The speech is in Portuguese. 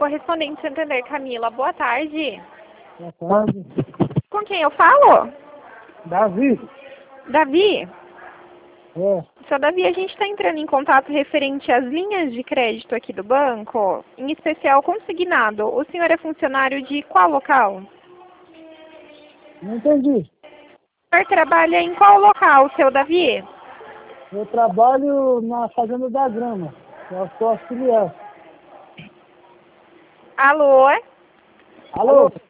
correspondente Santander, Camila. Boa tarde. Boa tarde. Com quem eu falo? Davi. Davi? É. Seu Davi, a gente está entrando em contato referente às linhas de crédito aqui do banco, em especial consignado. O senhor é funcionário de qual local? Não entendi. O senhor trabalha em qual local, seu Davi? Eu trabalho na Fazenda da Grama. Eu sou auxiliar. Alô? Alô?